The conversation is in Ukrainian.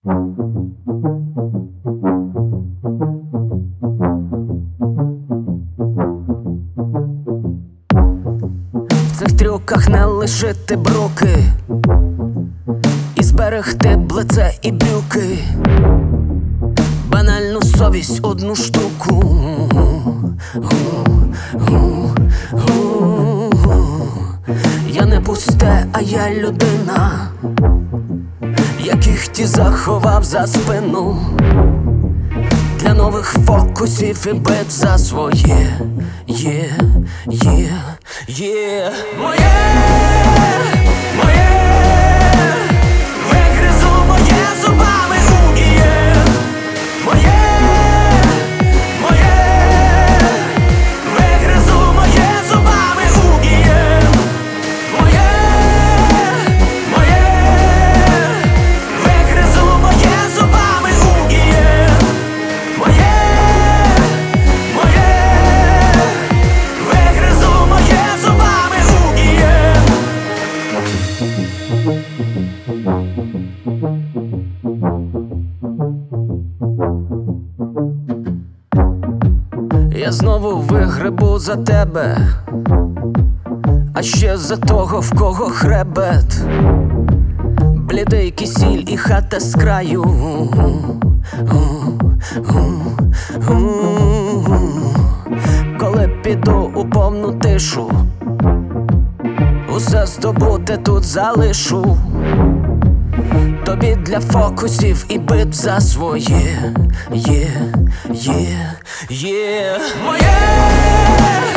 В цих трюках не лишити бруки і зберегти лице і брюки, банальну совість одну штуку. Я не пусте, а я людина, яких ті заховав за спину. Для нових фокусів і бит за своє. Моє, вигризу моє зубами у іє. Моє, вигризу моє зубами у іє. Моє, вигризу моє зубами у іє. Моє, вигризу моє зубами у іє. Я знову вигребу за тебе, а ще за того, в кого хребет, блідий кисіль і хата з краю. Коли піду у повну тишу, усе здобуте тут залишу. Тобі для фокусів і бит за своє. Моє,